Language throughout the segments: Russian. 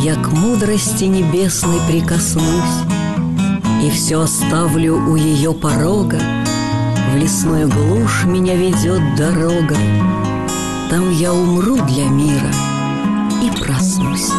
я к мудрости небесной прикоснусь и все оставлю у ее порога. В лесную глушь меня ведет дорога, там я умру для мира и проснусь.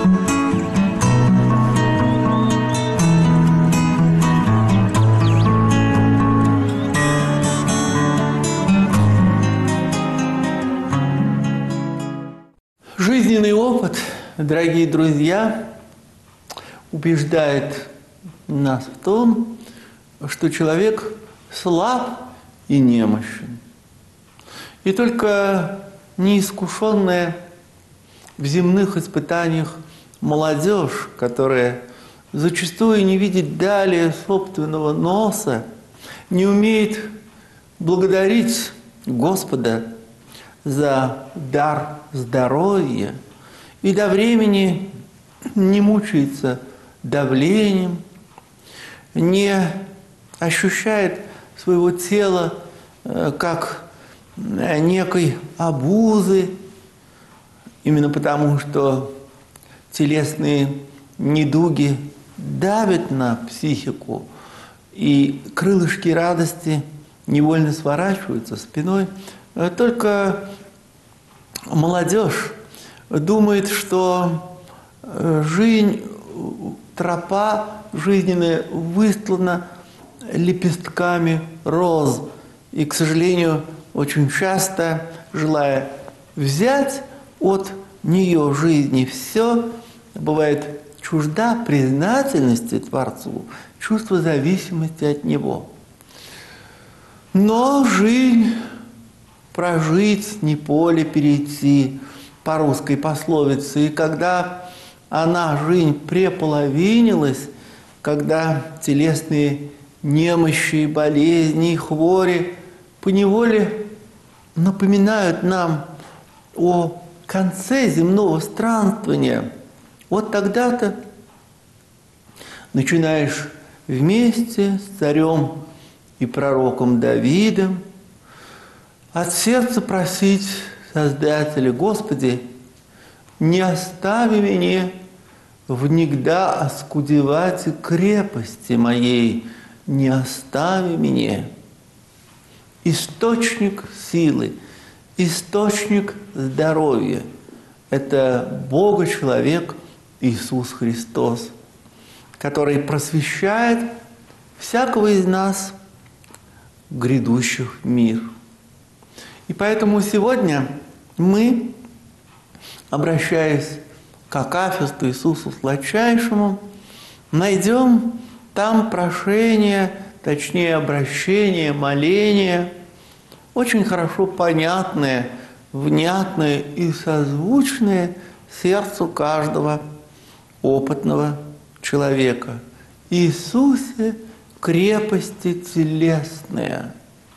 Жизненный опыт, дорогие друзья, убеждает нас в том, что человек слаб и немощен. И только неискушенная в земных испытаниях молодежь, которая зачастую не видит далее собственного носа, не умеет благодарить Господа за дар здоровья и до времени не мучается давлением, не ощущает своего тела как некой обузы, именно потому что телесные недуги давят на психику, и крылышки радости невольно сворачиваются спиной. Только молодежь думает, что жизнь, тропа жизненная выстлана лепестками роз. И, к сожалению, очень часто, желая взять от нее жизни все, бывает чужда признательности Творцу, чувство зависимости от Него. Но жизнь прожить, не поле перейти, по русской пословице. И когда она, жизнь, преполовинилась, когда телесные немощи и болезни и хвори поневоле напоминают нам о конце земного странствования, вот тогда-то начинаешь вместе с царем и пророком Давидом от сердца просить Создателя: Господи, не остави меня внегда оскудевать крепости моей, не остави меня. Источник силы, источник здоровья – это Бога-человек Иисус Христос, который просвещает всякого из нас, грядущих в мир. И поэтому сегодня мы, обращаясь к акафисту Иисусу Сладчайшему, найдем там прошение, точнее обращение, моление, очень хорошо понятное, внятное и созвучное сердцу каждого опытного человека. Иисусе, крепости телесная.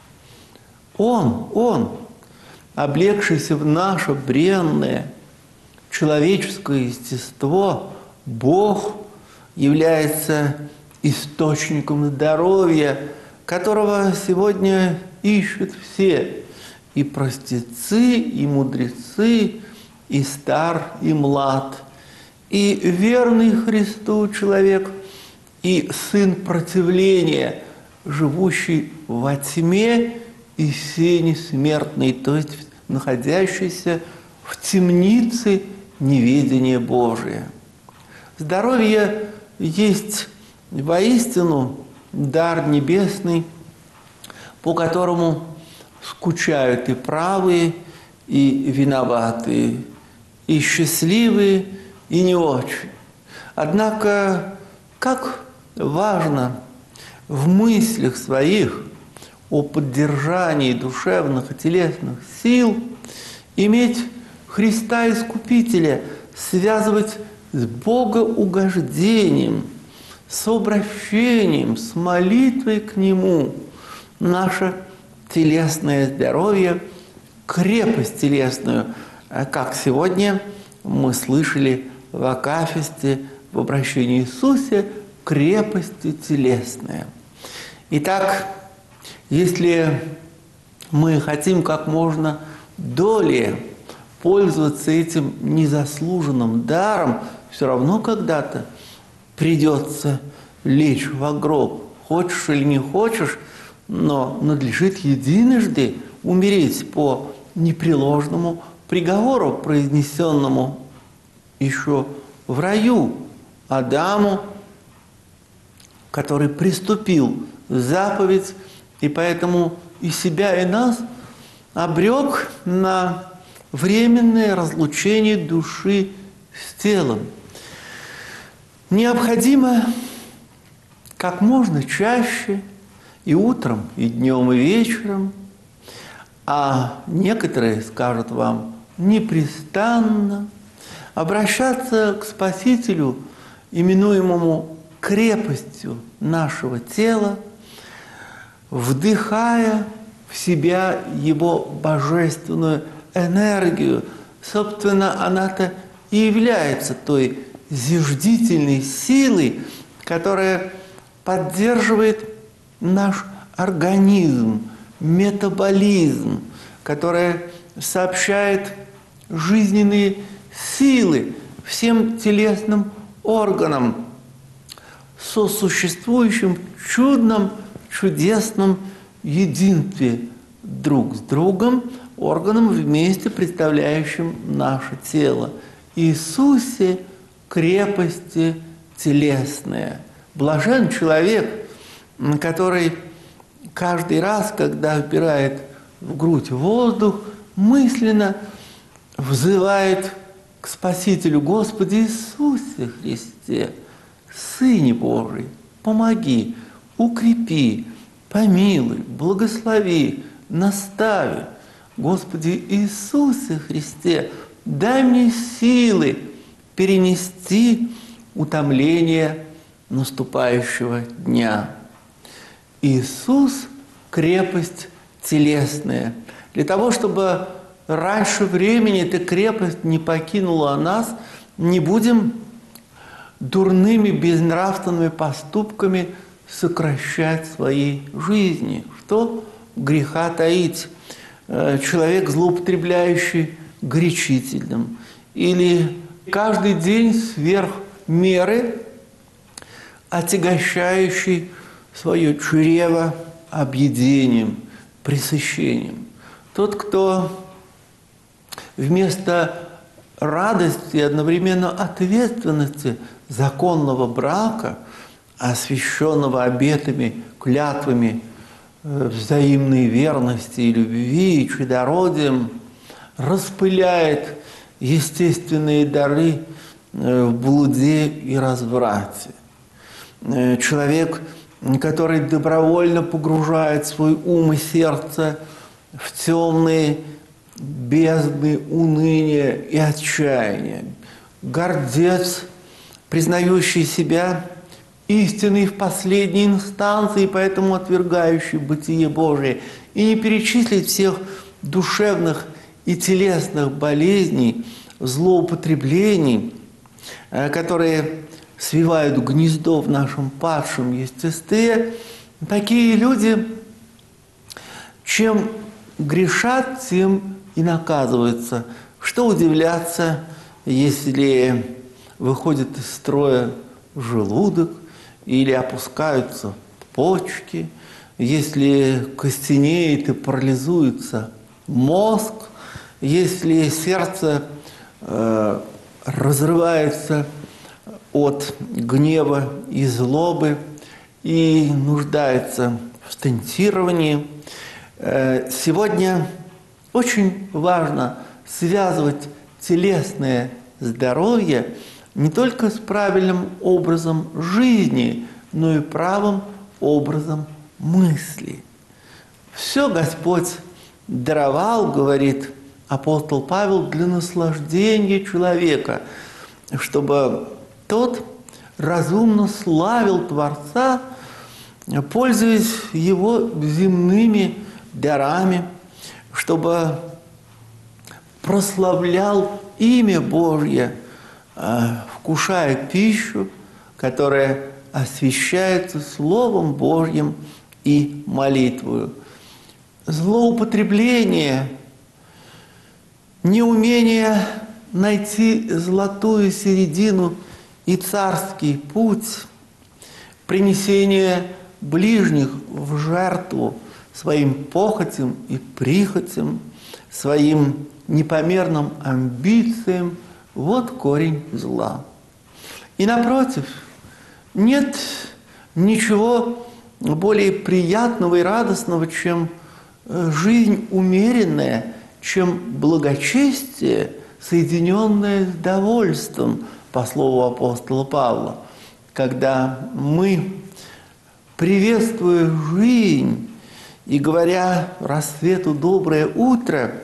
Он, облегшийся в наше бренное человеческое естество, Бог, является источником здоровья, которого сегодня ищут все, и простецы, и мудрецы, и стар, и млад, и верный Христу человек, и сын противления, живущий во тьме и сене смертной, то есть находящийся в темнице неведения Божия. Здоровье есть воистину дар небесный, по которому скучают и правые, и виноватые, и счастливые, и не очень. Однако, как важно в мыслях своих о поддержании душевных и телесных сил иметь Христа Искупителя, связывать с богоугождением, с обращением, с молитвой к Нему наше телесное здоровье, крепость телесную, как сегодня мы слышали в акафисте, в обращении Иисусе, крепости телесная. Итак, если мы хотим как можно долее пользоваться этим незаслуженным даром, все равно когда-то придется лечь во гроб. Хочешь или не хочешь, но надлежит единожды умереть по непреложному приговору, произнесенному еще в раю Адаму, который приступил заповедь, и поэтому и себя, и нас обрек на временное разлучение души с телом. Необходимо как можно чаще, и утром, и днем, и вечером, а некоторые скажут вам непрестанно, обращаться к Спасителю, именуемому крепостью нашего тела, вдыхая в себя Его божественную энергию. Собственно, она-то и является той зиждительной силой, которая поддерживает наш организм, метаболизм, которая сообщает жизненные силы всем телесным органам, сосуществующим в чудном, чудесном единстве друг с другом, органом вместе представляющим наше тело. Иисусе крепости телесные. Блажен человек, который каждый раз, когда вбирает в грудь воздух, мысленно взывает к Спасителю: Господи Иисусе Христе, Сыне Божий, помоги, укрепи, помилуй, благослови, настави. Господи Иисусе Христе, дай мне силы перенести утомление наступающего дня. Иисус – крепость телесная. Для того, чтобы раньше времени эта крепость не покинула нас, не будем дурными, безнравственными поступками сокращать свои жизни. Что греха таить? Человек, злоупотребляющий горячительным, или каждый день сверх меры отягощающий свое чрево объедением, пресыщением. Тот, кто вместо радости и одновременно ответственности законного брака, освященного обетами, клятвами взаимной верности и любви, и чадородием, распыляет естественные дары в блуде и разврате. Человек, который добровольно погружает свой ум и сердце в темные бездны уныния и отчаяния. Гордец, признающий себя истинный в последней инстанции, поэтому отвергающий бытие Божие, и не перечислить всех душевных и телесных болезней, злоупотреблений, которые свивают гнездо в нашем падшем естестве. Такие люди, чем грешат, тем и наказываются. Что удивляться, если выходит из строя желудок или опускаются почки, если костенеет и парализуется мозг, если сердце разрывается от гнева и злобы и нуждается в стентировании. Сегодня очень важно связывать телесное здоровье не только с правильным образом жизни, но и правым образом мысли. Все Господь даровал, говорит апостол Павел, для наслаждения человека, чтобы тот разумно славил Творца, пользуясь Его земными дарами, чтобы прославлял имя Божье, вкушая пищу, которая освящается Словом Божьим и молитвою. Злоупотребление, неумение найти золотую середину и царский путь принесения ближних в жертву своим похотям и прихотям, своим непомерным амбициям – вот корень зла. И напротив, нет ничего более приятного и радостного, чем жизнь умеренная, чем благочестие, соединенное с довольством, по слову апостола Павла. Когда мы, приветствуя жизнь и говоря рассвету доброе утро,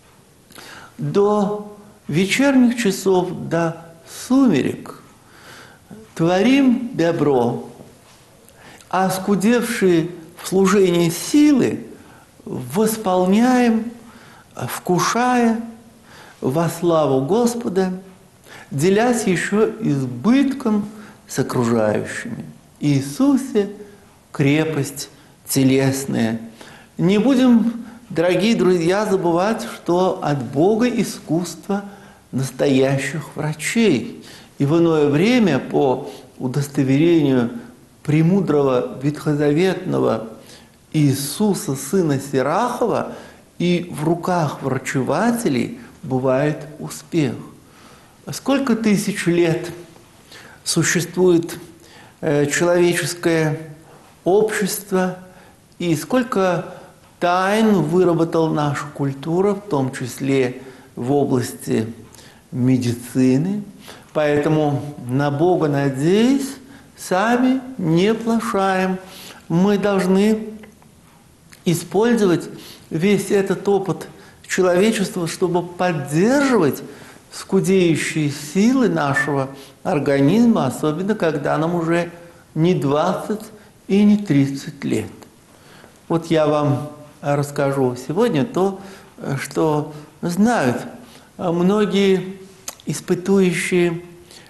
до вечерних часов, до сумерек творим добро, а оскудевшие в служении силы восполняем, вкушая во славу Господа, делясь еще избытком с окружающими. Иисусе крепость телесная. Не будем, дорогие друзья, забывать, что от Бога искусство настоящих врачей. И в иное время, по удостоверению премудрого ветхозаветного Иисуса, сына Сирахова, и в руках врачевателей бывает успех. Сколько тысяч лет существует человеческое общество, и сколько тайн выработала наша культура, в том числе в области медицины. Поэтому на Бога надеясь, сами не плашаем. Мы должны использовать весь этот опыт человечества, чтобы поддерживать скудеющие силы нашего организма, особенно когда нам уже не 20 и не 30 лет. Вот я вам расскажу сегодня то, что знают многие испытующие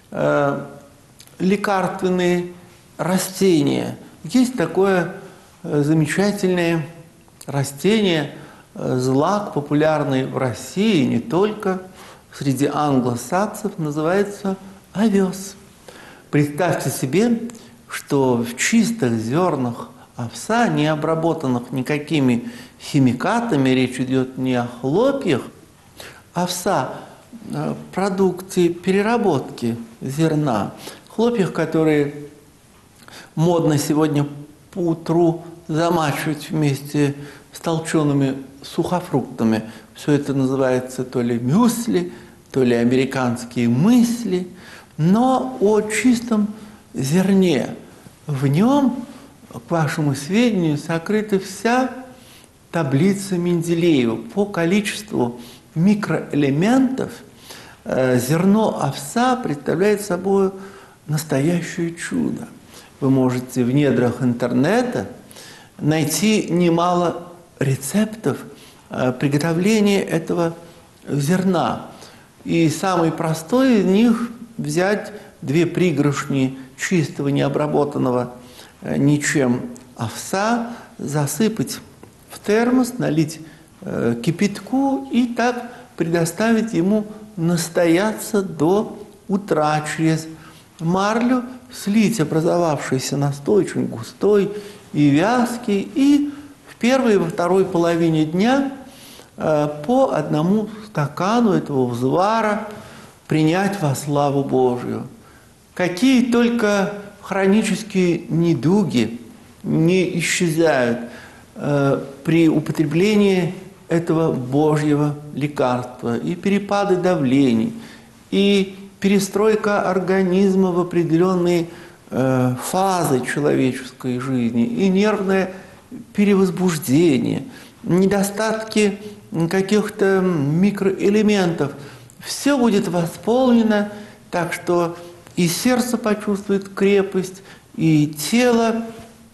лекарственные растения. Есть такое замечательное растение, злак, популярный в России, не только, среди англосаксов, называется овес. Представьте себе, что в чистых зернах овса, не обработанных никакими химикатами, речь идет не о хлопьях, овса – продукте переработки зерна. Хлопьях, которые модно сегодня по утру замачивать вместе с толчеными сухофруктами. Все это называется то ли мюсли, то ли американские мысли, но о чистом зерне. В нем, к вашему сведению, сокрыта вся таблица Менделеева. По количеству микроэлементов зерно овса представляет собой настоящее чудо. Вы можете в недрах интернета найти немало рецептов приготовления этого зерна. И самый простой из них – взять 2 пригоршни чистого, необработанного ничем овса, засыпать в термос, налить кипятку и так предоставить ему настояться до утра. Через марлю слить образовавшийся настой, очень густой и вязкий, и в первой и во второй половине дня по 1 стакану этого взвара принять во славу Божию. Какие только хронические недуги не исчезают при употреблении этого Божьего лекарства, и перепады давлений, и перестройка организма в определенные фазы человеческой жизни, и нервное перевозбуждение, недостатки каких-то микроэлементов. Все будет восполнено, так что и сердце почувствует крепость, и тело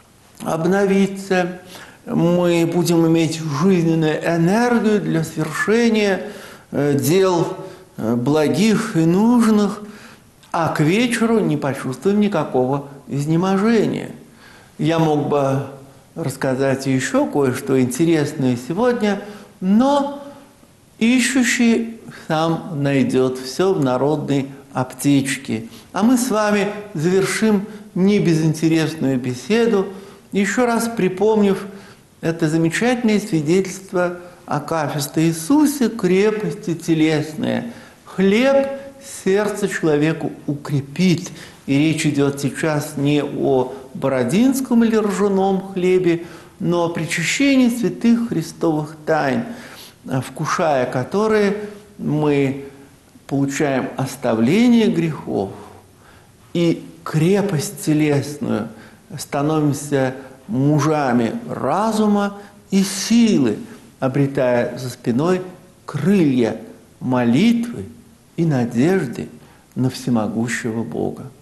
обновится. Мы будем иметь жизненную энергию для свершения дел благих и нужных, а к вечеру не почувствуем никакого изнеможения. Я мог бы рассказать еще кое-что интересное сегодня, но ищущий сам найдет все в народной аптечки. А мы с вами завершим небезынтересную беседу, еще раз припомнив это замечательное свидетельство Акафиста: Иисусе крепости телесные, хлеб сердце человеку укрепит. И речь идет сейчас не о бородинском или ржаном хлебе, но о причащении святых христовых тайн, вкушая которые мы получаем оставление грехов и крепость телесную, становимся мужами разума и силы, обретая за спиной крылья молитвы и надежды на всемогущего Бога.